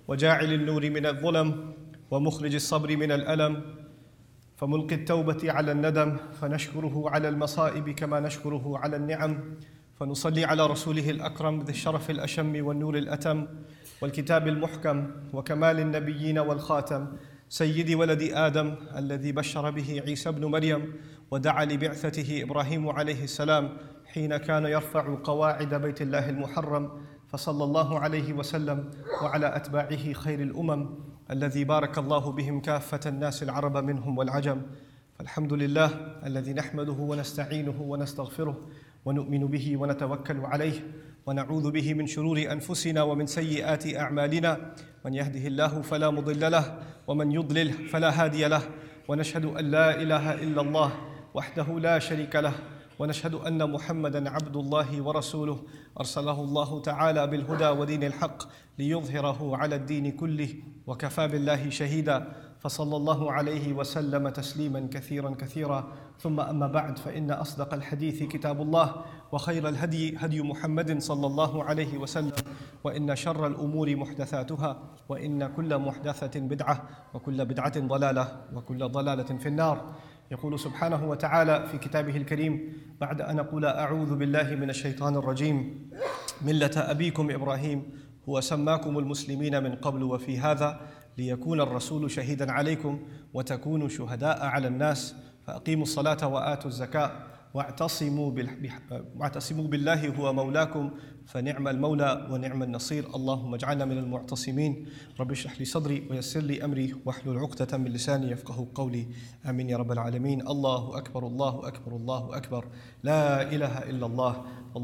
وجاعل النور من الظلم ومخرج الصبر من الألم فملقي التوبة على الندم فنشكره على المصائب كما نشكره على النعم فنصلي على رسوله الأكرم ذي الشرف الأشم والنور الأتم والكتاب المحكم وكمال النبيين والخاتم سيد ولد آدم الذي بشر به عيسى بن مريم ودعا لبعثته إبراهيم عليه السلام حين كان يرفع قواعد بيت الله المحرم فصلى الله عليه وسلم وعلى أتباعه خير الأمم الذي بارك الله بهم كافة الناس العرب منهم والعجم فالحمد لله الذي نحمده ونستعينه ونستغفره ونؤمن به ونتوكل عليه ونعوذ به من شرور أنفسنا ومن سيئات أعمالنا من يهده الله فلا مضل له ومن يضلل فلا هادي له ونشهد أن لا إله إلا الله وحده لا شريك له ونشهد أن محمدًا عبد الله ورسوله أرسله الله تعالى بالهدى ودين الحق ليظهره على الدين كله وكفى بالله شهيدا فصلى الله عليه وسلم تسليما كثيرا ثم أما بعد فإن أصدق الحديث كتاب الله وخير الهدي هدي محمد صلى الله عليه وسلم وإن شر الأمور محدثاتها وإن كل محدثة بدعة وكل بدعة ضلالة وكل ضلالة في النار يقول سبحانه وتعالى في كتابه الكريم بعد أن أقول أعوذ بالله من الشيطان الرجيم ملة أبيكم إبراهيم هو سماكم المسلمين من قبل وفي هذا ليكون الرسول شهيدا عليكم وتكونوا شهداء على الناس فأقيموا الصلاة وآتوا الزكاة واعتصموا بالله هو مولاكم فنعم المولى ونعم النصير اللهم اجعلنا من المعتصمين رب اشرح لي صدري ويسر لي أمري واحلل عقدة من لساني يفقه قولي آمين يا رب العالمين الله أكبر الله أكبر الله أكبر لا إله إلا الله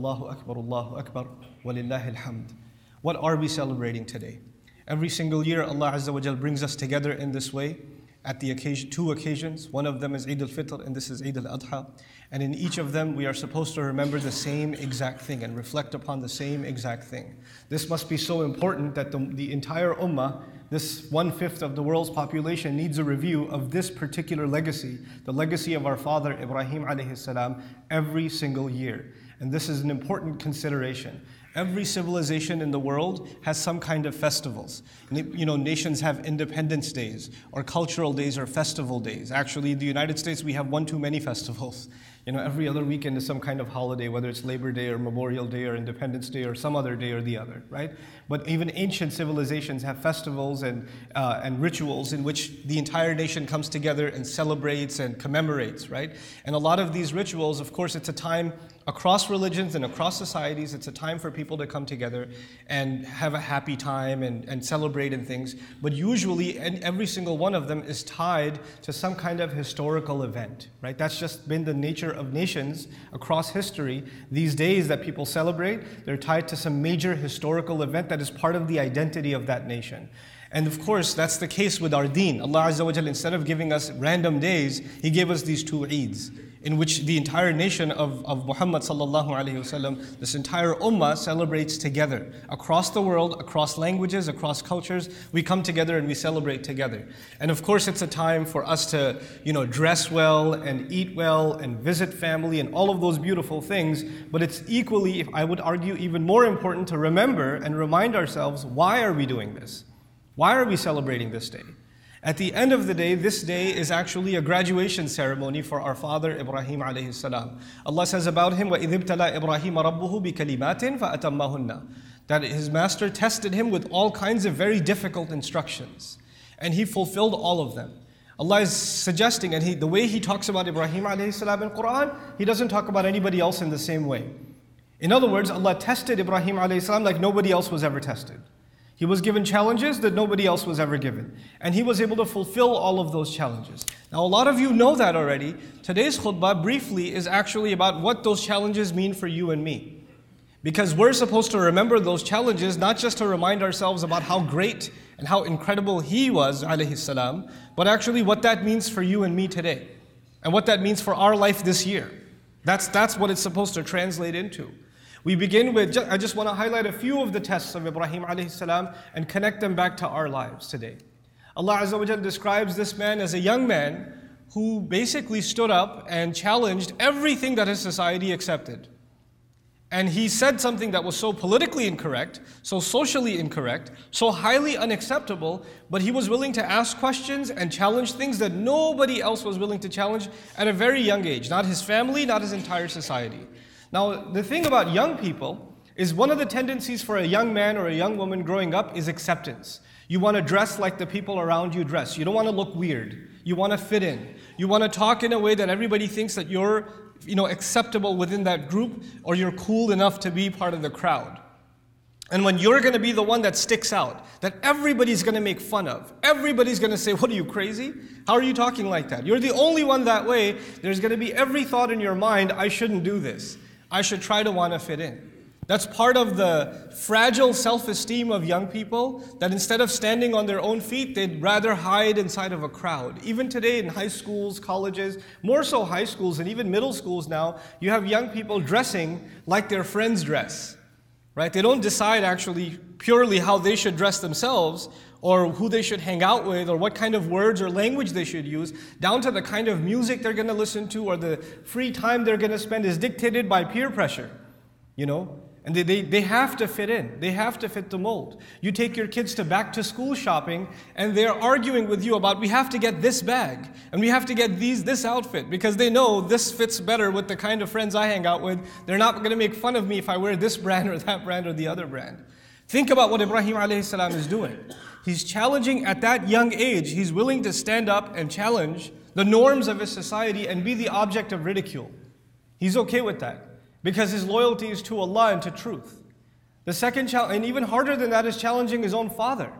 الله أكبر ولله الحمد. What are we celebrating today? Every single year Allah Azza wa Jal brings us together in this way at the two occasions. One of them is Eid al-Fitr and this is Eid al-Adha. And in each of them we are supposed to remember the same exact thing and reflect upon the same exact thing. This must be so important that the entire ummah, this 1/5 of the world's population, needs a review of this particular legacy, the legacy of our father Ibrahim alayhi salam, every single year. And this is an important consideration. Every civilization in the world has some kind of festivals. You know, nations have independence days or cultural days or festival days. Actually, in the United States, we have one too many festivals. You know, every other weekend is some kind of holiday, whether it's Labor Day or Memorial Day or Independence Day or some other day or the other, right? But even ancient civilizations have festivals and rituals in which the entire nation comes together and celebrates and commemorates, right? And a lot of these rituals, of course, it's a time across religions and across societies, it's a time for people to come together and have a happy time and celebrate and things. But usually, every single one of them is tied to some kind of historical event, right? That's just been the nature of nations across history. These days that people celebrate, they're tied to some major historical event that is part of the identity of that nation. And of course, that's the case with our deen. Allah Azza wa Jal, instead of giving us random days, He gave us these two Eids, in which the entire nation of Muhammad sallallahu alaihi wasallam, this entire ummah celebrates together. Across the world, across languages, across cultures, we come together and we celebrate together. And of course, it's a time for us to, dress well and eat well and visit family and all of those beautiful things. But it's equally, I would argue, even more important to remember and remind ourselves, why are we doing this? Why are we celebrating this day? At the end of the day, this day is actually a graduation ceremony for our father Ibrahim alayhi salam. Allah says about him, وَإِذِ ابْتَلَى إِبْرَاهِيمَ رَبُّهُ بِكَلِمَاتٍ فَأَتَمَّهُنَّ, that his master tested him with all kinds of very difficult instructions, and he fulfilled all of them. Allah is suggesting, and the way He talks about Ibrahim alayhi salam in Quran, He doesn't talk about anybody else in the same way. In other words, Allah tested Ibrahim alayhi salam like nobody else was ever tested. He was given challenges that nobody else was ever given. And he was able to fulfill all of those challenges. Now, a lot of you know that already. Today's khutbah, briefly, is actually about what those challenges mean for you and me. Because we're supposed to remember those challenges, not just to remind ourselves about how great and how incredible he was, alayhi salam, but actually what that means for you and me today. And what that means for our life this year. That's what it's supposed to translate into. We begin with, I just want to highlight a few of the tests of Ibrahim alayhi salam and connect them back to our lives today. Allah Azza wa Jalla describes this man as a young man who basically stood up and challenged everything that his society accepted. And he said something that was so politically incorrect, so socially incorrect, so highly unacceptable, but he was willing to ask questions and challenge things that nobody else was willing to challenge at a very young age. Not his family, not his entire society. Now, the thing about young people is one of the tendencies for a young man or a young woman growing up is acceptance. You want to dress like the people around you dress. You don't want to look weird. You want to fit in. You want to talk in a way that everybody thinks that you're acceptable within that group, or you're cool enough to be part of the crowd. And when you're going to be the one that sticks out, that everybody's going to make fun of, everybody's going to say, what are you, crazy? How are you talking like that? You're the only one that way. There's going to be every thought in your mind, I shouldn't do this. I should try to want to fit in. That's part of the fragile self-esteem of young people, that instead of standing on their own feet, they'd rather hide inside of a crowd. Even today in high schools, colleges, more so high schools and even middle schools now, you have young people dressing like their friends dress, right? They don't decide actually purely how they should dress themselves, or who they should hang out with, or what kind of words or language they should use, down to the kind of music they're going to listen to, or the free time they're going to spend is dictated by peer pressure, And they have to fit in. They have to fit the mold. You take your kids to back to school shopping and they're arguing with you about, we have to get this bag and we have to get this outfit because they know this fits better with the kind of friends I hang out with. They're not going to make fun of me if I wear this brand or that brand or the other brand. Think about what Ibrahim alayhi salam is doing. He's challenging at that young age. He's willing to stand up and challenge the norms of his society and be the object of ridicule. He's okay with that, because his loyalty is to Allah and to truth. The second challenge, and even harder than that, is challenging his own father.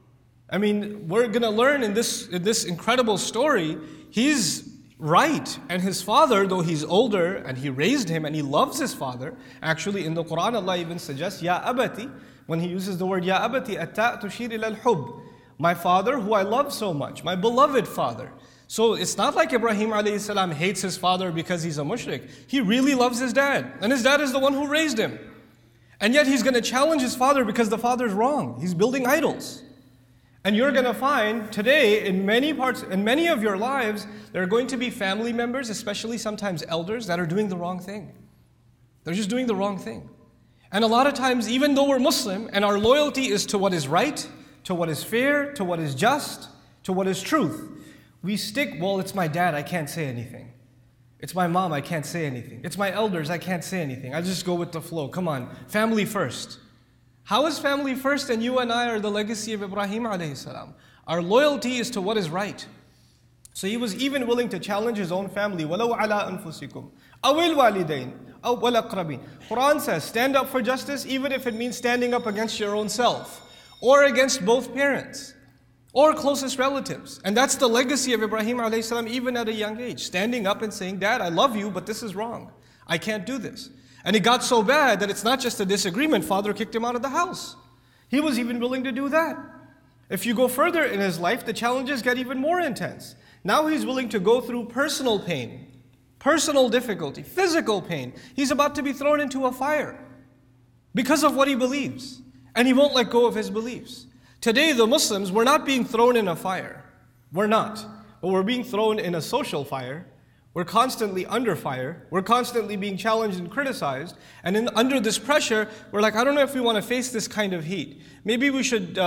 I mean, we're going to learn in this incredible story, he's right. And his father, though he's older and he raised him and he loves his father, actually in the Quran Allah even suggests, Ya abati, when he uses the word Ya abati, atta tushir ila al-hub. My father who I love so much, my beloved father. So it's not like Ibrahim alayhi salam hates his father because he's a mushrik. He really loves his dad. And his dad is the one who raised him. And yet he's going to challenge his father because the father's wrong. He's building idols. And you're going to find today in many of your lives, there are going to be family members, especially sometimes elders, that are doing the wrong thing. They're just doing the wrong thing. And a lot of times, even though we're Muslim and our loyalty is to what is right, to what is fair, to what is just, to what is truth, we stick, well, it's my dad, I can't say anything. It's my mom, I can't say anything. It's my elders, I can't say anything. I just go with the flow. Come on, family first. How is family first and you and I are the legacy of Ibrahim alayhi salam? Our loyalty is to what is right. So he was even willing to challenge his own family. وَلَوْ عَلَىٰ أَنفُسِكُمْ أَوِ الْوَالِدَيْنِ أَوْ وَالْأَقْرَبِينَ. Quran says, stand up for justice even if it means standing up against your own self, or against both parents, or closest relatives. And that's the legacy of Ibrahim alayhi salam even at a young age. Standing up and saying, Dad, I love you, but this is wrong. I can't do this. And it got so bad that it's not just a disagreement. Father kicked him out of the house. He was even willing to do that. If you go further in his life, the challenges get even more intense. Now he's willing to go through personal pain, personal difficulty, physical pain. He's about to be thrown into a fire because of what he believes. And he won't let go of his beliefs. Today, the Muslims, we're not being thrown in a fire. We're not. But we're being thrown in a social fire. We're constantly under fire. We're constantly being challenged and criticized. And under this pressure, we're like, I don't know if we want to face this kind of heat. Maybe we should,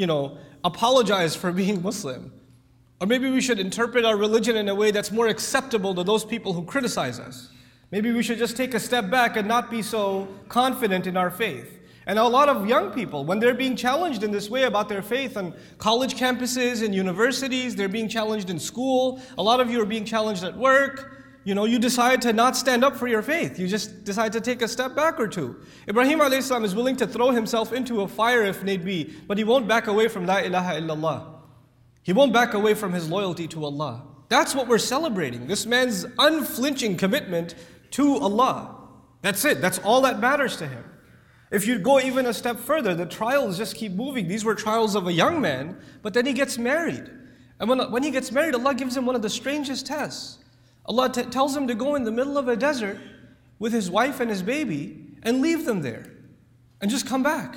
apologize for being Muslim. Or maybe we should interpret our religion in a way that's more acceptable to those people who criticize us. Maybe we should just take a step back and not be so confident in our faith. And a lot of young people, when they're being challenged in this way about their faith on college campuses and universities, they're being challenged in school. A lot of you are being challenged at work. You decide to not stand up for your faith. You just decide to take a step back or two. Ibrahim alayhi salam is willing to throw himself into a fire if need be, but he won't back away from La ilaha illallah. He won't back away from his loyalty to Allah. That's what we're celebrating. This man's unflinching commitment to Allah. That's it. That's all that matters to him. If you go even a step further, the trials just keep moving. These were trials of a young man, but then he gets married. And when he gets married, Allah gives him one of the strangest tests. Allah tells him to go in the middle of a desert with his wife and his baby and leave them there and just come back.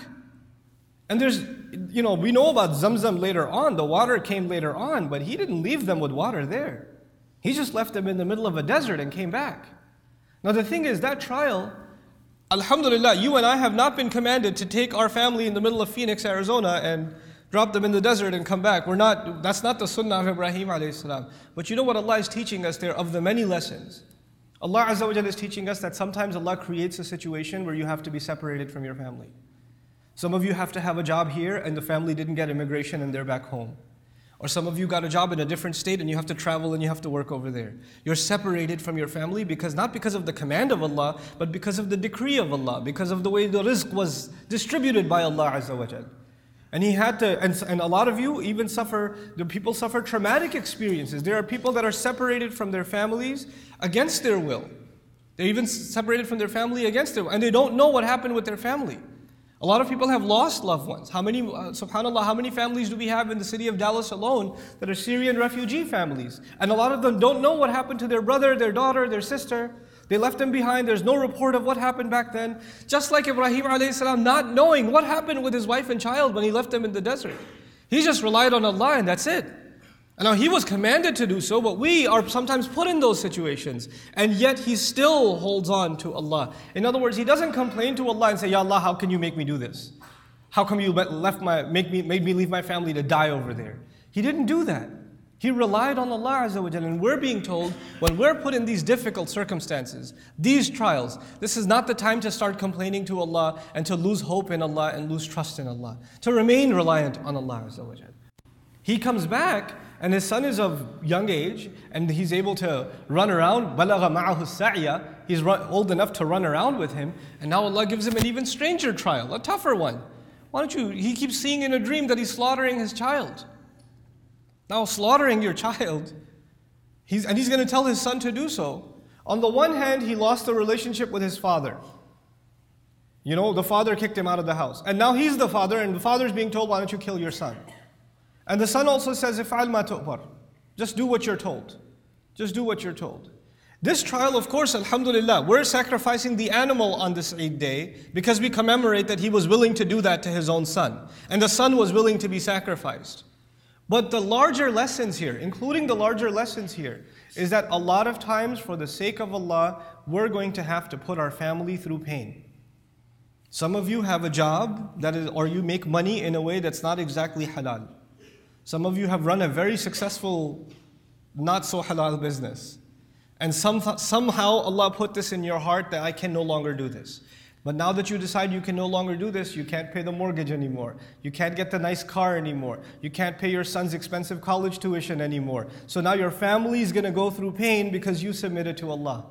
And we know about Zamzam later on. The water came later on, but he didn't leave them with water there. He just left them in the middle of a desert and came back. Now the thing is, that trial Alhamdulillah, you and I have not been commanded to take our family in the middle of Phoenix, Arizona and drop them in the desert and come back. That's not the sunnah of Ibrahim alayhi salam. But you know what Allah is teaching us there of the many lessons? Allah Azza wa Jalla is teaching us that sometimes Allah creates a situation where you have to be separated from your family. Some of you have to have a job here and the family didn't get immigration and they're back home. Or some of you got a job in a different state and you have to travel and you have to work over there. You're separated from your family not because of the command of Allah, but because of the decree of Allah, because of the way the rizq was distributed by Allah Azza wa Jal. And He had to, and a lot of you even people suffer traumatic experiences. There are people that are separated from their families against their will. They're even separated from their family against their will, and they don't know what happened with their family. A lot of people have lost loved ones. Subhanallah, how many families do we have in the city of Dallas alone that are Syrian refugee families? And a lot of them don't know what happened to their brother, their daughter, their sister. They left them behind. There's no report of what happened back then. Just like Ibrahim alayhi salam not knowing what happened with his wife and child when he left them in the desert. He just relied on Allah and that's it. And now he was commanded to do so, but we are sometimes put in those situations. And yet he still holds on to Allah. In other words, he doesn't complain to Allah and say, Ya Allah, how can you make me do this? How come you made me leave my family to die over there? He didn't do that. He relied on Allah Azza wa Jalla. And we're being told, when we're put in these difficult circumstances, these trials, this is not the time to start complaining to Allah and to lose hope in Allah and lose trust in Allah. To remain reliant on Allah Azza wa Jalla. He comes back, and his son is of young age, and he's able to run around. بَلَغَ مَعَهُ السَّعْيَ. He's old enough to run around with him. And now Allah gives him an even stranger trial, a tougher one. He keeps seeing in a dream that he's slaughtering his child. Now slaughtering your child, he's going to tell his son to do so. On the one hand, he lost the relationship with his father. You know, the father kicked him out of the house. And now he's the father, and the father's being told, why don't you kill your son? And the son also says, "If'al ma tu'mar." Just do what you're told. Just do what you're told. This trial, of course, alhamdulillah, we're sacrificing the animal on this Eid day because we commemorate that he was willing to do that to his own son. And the son was willing to be sacrificed. But the larger lessons here, including the larger lessons here, is that a lot of times, for the sake of Allah, we're going to have to put our family through pain. Some of you have a job or you make money in a way that's not exactly halal. Some of you have run a very successful, not so halal business. And somehow Allah put this in your heart that I can no longer do this. But now that you decide you can no longer do this, you can't pay the mortgage anymore. You can't get the nice car anymore. You can't pay your son's expensive college tuition anymore. So now your family is going to go through pain because you submitted to Allah.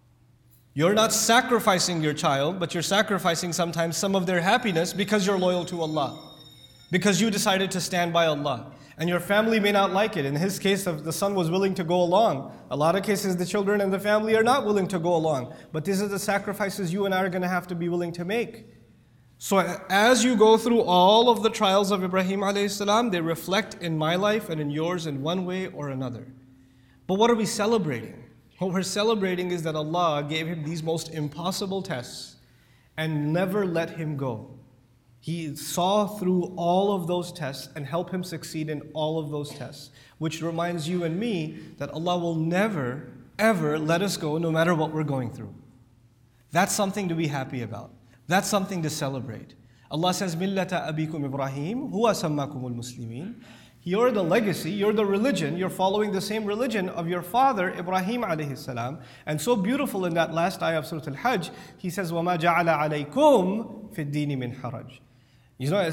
You're not sacrificing your child, but you're sacrificing sometimes some of their happiness because you're loyal to Allah. Because you decided to stand by Allah. And your family may not like it. In his case, the son was willing to go along. A lot of cases, the children and the family are not willing to go along. But these are the sacrifices you and I are going to have to be willing to make. So as you go through all of the trials of Ibrahim alayhi salam, they reflect in my life and in yours in one way or another. But what are we celebrating? What we're celebrating is that Allah gave him these most impossible tests and never let him go. He saw through all of those tests and helped him succeed in all of those tests, which reminds you and me that Allah will never, ever let us go no matter what we're going through. That's something to be happy about. That's something to celebrate. Allah says, Millata abikum Ibrahim, huwa sammakumul muslimin. You're the legacy, you're the religion, you're following the same religion of your father, Ibrahim alayhi salam. And so beautiful in that last ayah of Surah Al-Hajj, he says, وَمَا جَعَلَ عَلَيْكُمْ فِي الدِّينِ مِنْ حَرَجٍ. You know,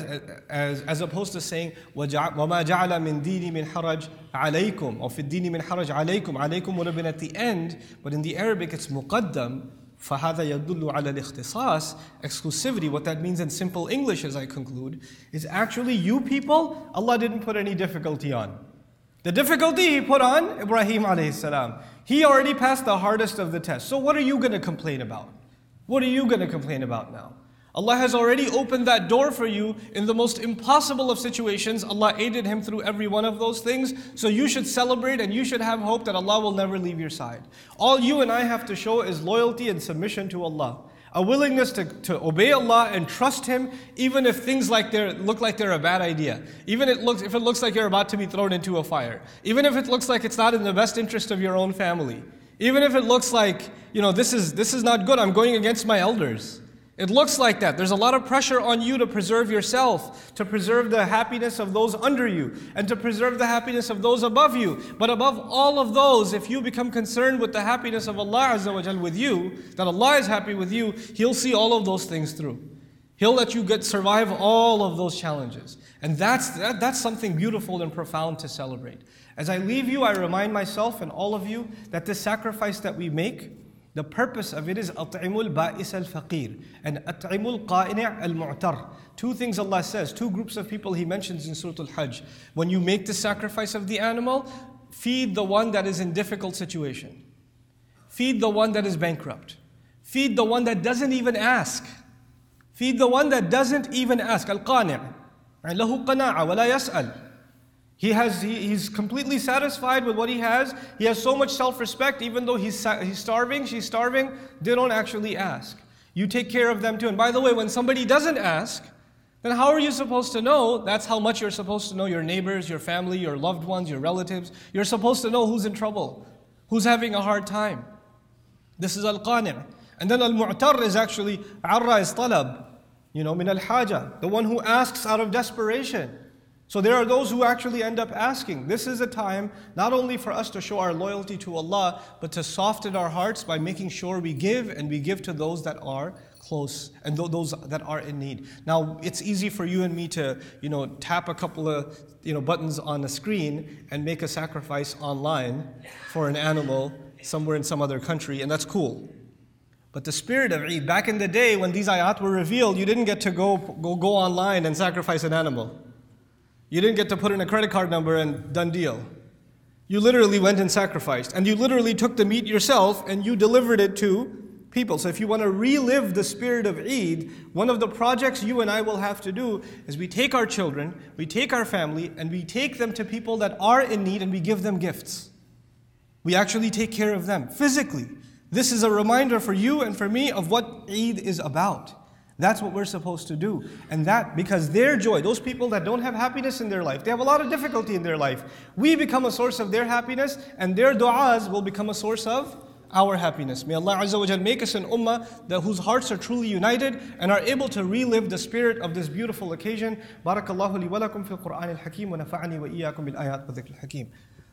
as opposed to saying, وَمَا جَعَلَ مِنْ دِينِ مِنْ حَرَجٍ عَلَيْكُمْ, or فِي الدِّينِ مِنْ حَرَجٍ عَلَيْكُمْ. عَلَيْكُمْ would have been at the end, but in the Arabic it's مُقَدَّم. فَهَذَا يَدُلُّ عَلَى الْإِخْتِصَاصِ, exclusivity. What that means in simple English, as I conclude, is actually you people, Allah didn't put any difficulty on. The difficulty He put on Ibrahim alayhi salam. He already passed the hardest of the tests. So what are you going to complain about? What are you going to complain about now? Allah has already opened that door for you in the most impossible of situations. Allah aided him through every one of those things. So you should celebrate and you should have hope that Allah will never leave your side. All you and I have to show is loyalty and submission to Allah. A willingness to obey Allah and trust Him, even if things look like they're a bad idea. Even if it looks like you're about to be thrown into a fire. Even if it looks like it's not in the best interest of your own family. Even if it looks like, this is not good, I'm going against my elders. It looks like that. There's a lot of pressure on you to preserve yourself, to preserve the happiness of those under you, and to preserve the happiness of those above you. But above all of those, if you become concerned with the happiness of Allah Azza wa Jal with you, that Allah is happy with you, He'll see all of those things through. He'll let you survive all of those challenges. And that's something beautiful and profound to celebrate. As I leave you, I remind myself and all of you that this sacrifice that we make, the purpose of it is أطعموا البائس الفقير and أطعموا القانع المعتر. Two things Allah says, two groups of people He mentions in Surah Al-Hajj. When you make the sacrifice of the animal, feed the one that is in difficult situation. Feed the one that is bankrupt. Feed the one that doesn't even ask. Feed the one that doesn't even ask. Al-qani' له قناعة ولا يسأل. He's completely satisfied with what he has. He has so much self-respect, even though he's starving, she's starving, they don't actually ask. You take care of them too. And by the way, when somebody doesn't ask, then how are you supposed to know? That's how much you're supposed to know your neighbors, your family, your loved ones, your relatives. You're supposed to know who's in trouble, who's having a hard time. This is al-qani'. And then al-mu'tar is actually, arra is talab, min al-haja, the one who asks out of desperation. So there are those who actually end up asking. This is a time not only for us to show our loyalty to Allah, but to soften our hearts by making sure we give, and we give to those that are close and those that are in need. Now, it's easy for you and me to, tap a couple of, buttons on a screen and make a sacrifice online for an animal somewhere in some other country, and that's cool. But the spirit of Eid, back in the day when these ayat were revealed, you didn't get to go online and sacrifice an animal. You didn't get to put in a credit card number and done deal. You literally went and sacrificed. And you literally took the meat yourself and you delivered it to people. So if you want to relive the spirit of Eid, one of the projects you and I will have to do is we take our children, we take our family, and we take them to people that are in need and we give them gifts. We actually take care of them physically. This is a reminder for you and for me of what Eid is about. That's what we're supposed to do. And that, because their joy, those people that don't have happiness in their life, they have a lot of difficulty in their life. We become a source of their happiness, and their du'as will become a source of our happiness. May Allah Azza wa Jal make us an ummah whose hearts are truly united and are able to relive the spirit of this beautiful occasion. Barakallahu li wa lakum fil Qur'an al-Hakim wa nafa'ani wa iyyakum bil ayat wa dhikr al-Hakim.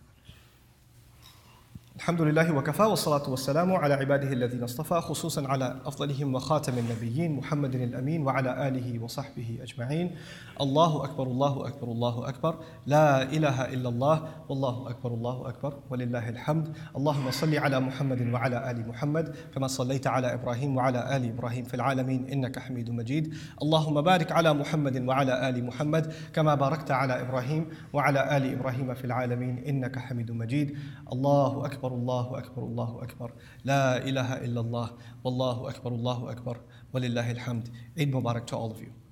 الحمد لله وكفى والصلاة والسلام على عباده الذين اصطفى خصوصا على أفضلهم وخاتم النبيين محمد الأمين وعلى آله وصحبه أجمعين. الله أكبر الله أكبر الله أكبر لا إله إلا الله والله أكبر ولله الحمد. اللهم صل على محمد وعلى آل محمد كما صليت على إبراهيم وعلى آل إبراهيم في العالمين إنك حميد مجيد. اللهم بارك على محمد وعلى آل محمد كما باركت على إبراهيم وعلى آل إبراهيم في العالمين إنك حميد مجيد. الله أكبر الله أكبر الله أكبر لا إله إلا الله والله أكبر ولله الحمد. Eid Mubarak to all of you.